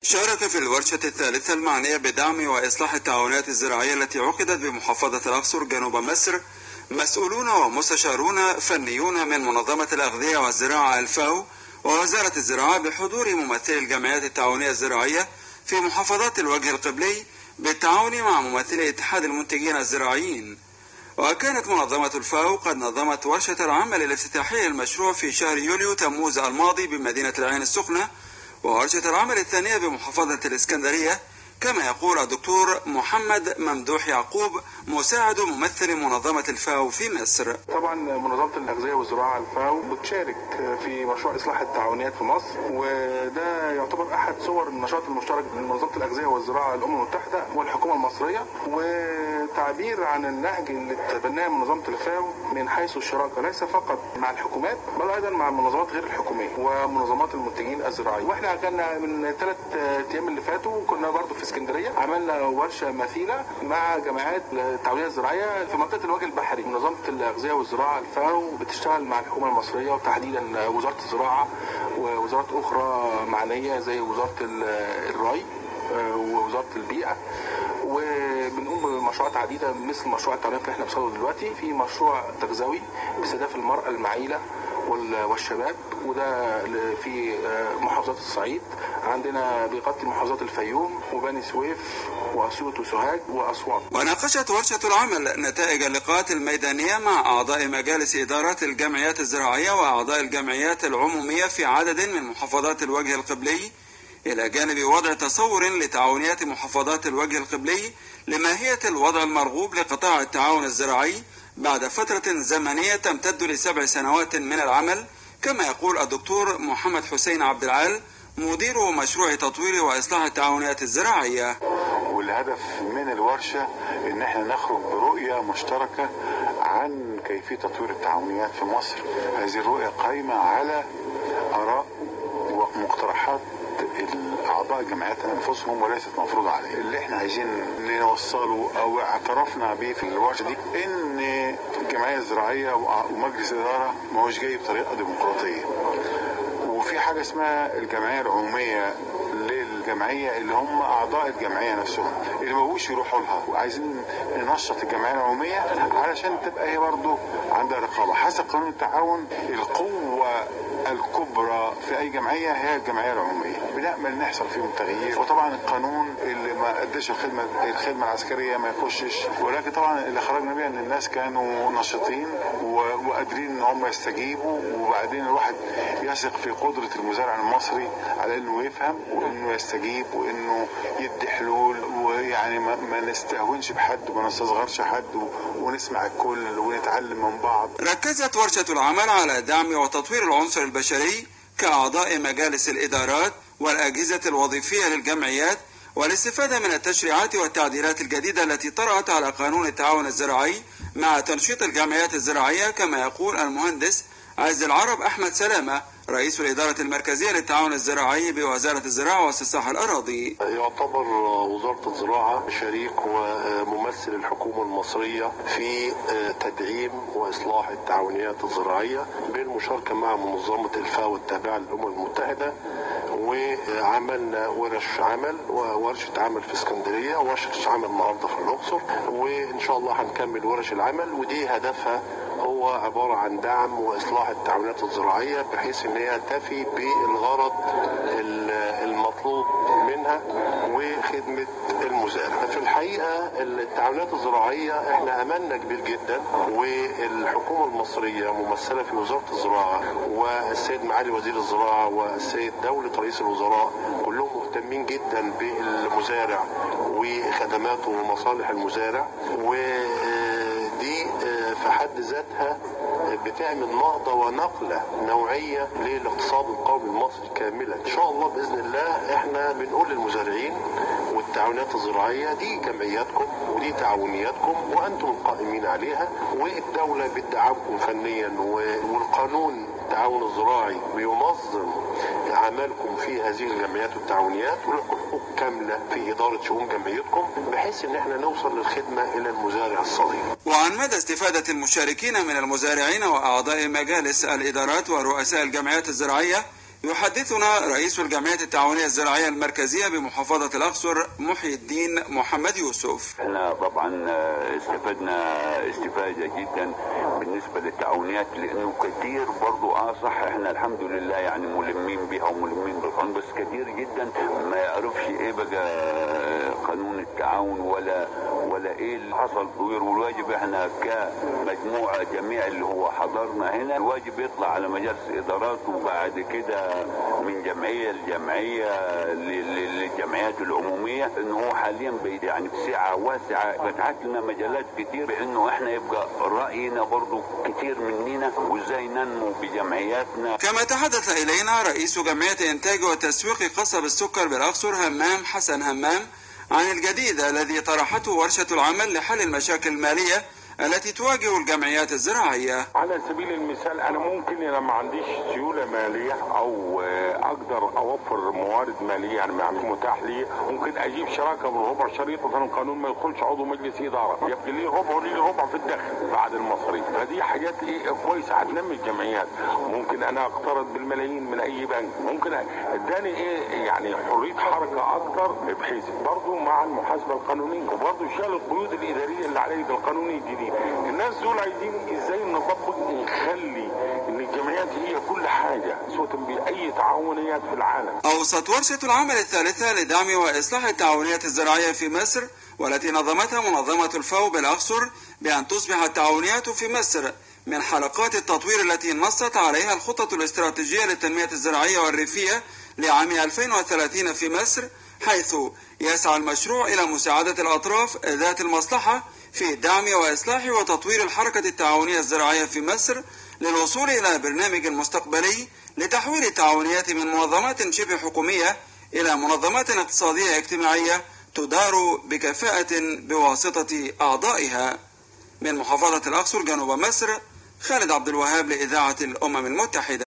شارك في الورشة الثالثة المعنية بدعم وإصلاح التعاونات الزراعية التي عقدت بمحافظة الأقصر جنوب مصر مسؤولون ومستشارون فنيون من منظمة الأغذية والزراعة الفاو ووزارة الزراعة بحضور ممثلي الجمعيات التعاونية الزراعية في محافظات الوجه القبلي بالتعاون مع ممثلي اتحاد المنتجين الزراعيين. وكانت منظمة الفاو قد نظمت ورشة العمل الافتتاحية للمشروع في شهر يوليو تموز الماضي بمدينة العين السخنة، وورشة العمل الثانية بمحافظة الإسكندرية، كما يقول الدكتور محمد ممدوح يعقوب مساعد ممثل منظمة الفاو في مصر. طبعا منظمة الأغذية والزراعة الفاو بتشارك في مشروع إصلاح التعاونيات في مصر، وده يعتبر أحد صور النشاط المشترك بين منظمة الأغذية والزراعة الأمم المتحدة والحكومة المصرية، وتعبير عن النهج اللي تبناه منظمة الفاو من حيث الشراكة ليس فقط مع الحكومات بل أيضا مع المنظمات غير الحكومية ومنظمات المنتجين الزراعيين. واحنا كنا من 3 أيام اللي فاتوا كنا برضو في اسكندرية عملنا ورشة مثيلة مع جماعات التعاونية الزراعية في منطقة الوجه البحري. منظمة الأغذية والزراعة الفاو بتشتغل مع الحكومة المصرية وتحديدا وزارة الزراعة ووزارات أخرى معنية زي وزارة الري ووزارة البيئة، وبنقوم بمشروعات عديدة مثل مشروع التعاونيات اللي احنا بنصله دلوقتي في مشروع تغذوي باستهداف المرأة المعيلة والشباب، وده في محافظات الصعيد. عندنا بيغطي محافظات الفيوم وبني سويف وأسيوط وسوهاج وأسوان. وناقشت ورشة العمل نتائج اللقاءات الميدانية مع أعضاء مجالس إدارات الجمعيات الزراعية وأعضاء الجمعيات العمومية في عدد من محافظات الوجه القبلي، إلى جانب وضع تصور لتعاونيات محافظات الوجه القبلي لماهية الوضع المرغوب لقطاع التعاون الزراعي بعد فترة زمنية تمتد ل7 سنوات من العمل، كما يقول الدكتور محمد حسين عبد العال مدير مشروع تطوير وإصلاح التعاونات الزراعية. والهدف من الورشة إن احنا نخرج برؤية مشتركة عن كيفية تطوير التعاونيات في مصر. هذه الرؤية قائمة على آراء ومقترحات أعضاء جمعياتنا أنفسهم وليست مفروضة عليه. اللي احنا عايزين نوصله أو اعترفنا به في الورشة دي إن الجمعية الزراعية ومجلس الإدارة ما هوش جاي بطريقة ديمقراطية، وفي حاجة اسمها الجمعية العمومية للجمعية اللي هم أعضاء الجمعية نفسهم اللي ما بقوش يروحوا لها، وعايزين ننشط الجمعية العمومية علشان تبقى هي برضه عندها رقابة حسب قانون التعاون. القوة الكبرى في أي جمعية هي الجمعية العمومية. بنأمل نحصل فيهم تغيير، وطبعا القانون اللي ما أداش الخدمة العسكرية ما يخشش، ولكن طبعا اللي خرجنا بيه ان الناس كانوا نشطين وقادرين ان هم يستجيبوا، وبعدين الواحد يثق في قدرة المزارع المصري على انه يفهم وانه يستجيب وانه يدي حلول، ويعني ما نستهونش بحد وما نستصغرش حد ونسمع الكل ونتعلم من بعض. ركزت ورشة العمل على دعم وتطوير العنصر البشري كأعضاء مجالس الإدارات والأجهزة الوظيفية للجمعيات، والاستفادة من التشريعات والتعديلات الجديدة التي طرأت على قانون التعاون الزراعي مع تنشيط الجمعيات الزراعية، كما يقول المهندس عز العرب أحمد سلامة رئيس الإدارة المركزية للتعاون الزراعي بوزارة الزراعة واستصلاح الأراضي. يعتبر وزارة الزراعة شريك وممثل الحكومة المصرية في تدعيم وإصلاح التعاونيات الزراعية بالمشاركة مع منظمة الفاو التابعة للأمم المتحدة، وعملنا ورش عمل وورشة عمل في اسكندرية وورشة عمل النهارده في الأقصر، وإن شاء الله هنكمل ورش العمل، ودي هدفها هو عبارة عن دعم وإصلاح التعاونات الزراعية بحيث ان هي تفي بالغرض المطلوب منها وخدمة المزارع. في الحقيقة التعاونات الزراعية احنا املنا كبير جدا، والحكومة المصرية ممثلة في وزارة الزراعة والسيد معالي وزير الزراعة والسيد دولة رئيس الوزراء كلهم مهتمين جدا بالمزارع وخدماته ومصالح المزارع، ودي في حد ذاتها بتعمل نهضة ونقلة نوعية للاقتصاد القومي المصري كاملا. ان شاء الله بإذن الله احنا بنقول للمزارعين والتعاونات الزراعية دي جمعياتكم ودي تعاونياتكم وانتم القائمين عليها، والدولة بتدعمكم فنيا، والقانون التعاون الزراعي بينظم اعمالكم في هذه الجمعيات والتعاونيات، ولكم حقوق كاملة في إدارة شؤون جمعيتكم بحيث ان احنا نوصل للخدمة الى المزارع الصغير. وعن مدى استفادة المشاركين من المزارعين وأعضاء مجالس الإدارات ورؤساء الجمعيات الزراعية يحدثنا رئيس الجمعية التعاونية الزراعية المركزية بمحافظة الأقصر محي الدين محمد يوسف. احنا طبعا استفدنا استفادة جدا بالنسبة للتعاونيات، لانه كثير برضو صح احنا الحمد لله يعني ملمين بها وملمين بالقانون، بس كثير جدا ما يعرفش ايه بقى قانون التعاون ولا ايه اللي حصل تطوير. والواجب احنا كمجموعة جميع اللي هو حضرنا هنا الواجب يطلع على مجالس ادارات، وبعد كده من جمعية لجمعية للجمعيات العمومية، انه هو حاليا يعني بسعة واسعة فتحت لنا مجالات كتير بانه احنا يبقى رأينا برضو كتير مننا وازاي ننمو بجمعياتنا. كما تحدث الينا رئيس جمعية انتاج وتسويق قصب السكر بالاقصر همام حسن همام عن الجديد الذي طرحته ورشة العمل لحل المشاكل المالية التي تواجه الجمعيات الزراعية. على سبيل المثال أنا ممكن إذا ما عنديش سيولة مالية أو أقدر أوفر موارد مالية يعني متاح لي، ممكن أجيب شراكة بالربع شريط مثلا قانون ما يدخلش عضو مجلس إدارة يبقى لي ربع ولي ربع في الدخل بعد المصاريف، فدي حاجات كويسة هتنمي الجمعيات. ممكن أنا أقترض بالملايين من أي بنك، ممكن اداني يعني حرية حركة أكتر بحيث برضه مع المحاسبة القانونية، وبرضه شال القيود الإدارية اللي عليه بالقانون الجديد. الناس دول عايزين ازاي نطبق نخلي ان الجمعيات هي كل حاجه سواء باي تعاونيات في العالم. اوصت ورشه العمل الثالثه لدعم واصلاح التعاونيات الزراعيه في مصر والتي نظمتها منظمه الفاو بالاقصر بان تصبح التعاونيات في مصر من حلقات التطوير التي نصت عليها الخطه الاستراتيجيه للتنميه الزراعيه والريفيه لعام 2030 في مصر، حيث يسعى المشروع الى مساعده الاطراف ذات المصلحه في دعم وإصلاح وتطوير الحركة التعاونية الزراعية في مصر للوصول إلى برنامج مستقبلي لتحويل التعاونيات من منظمات شبه حكومية إلى منظمات اقتصادية اجتماعية تدار بكفاءة بواسطة أعضائها. من محافظة الأقصر جنوب مصر، خالد عبد الوهاب لإذاعة الأمم المتحدة.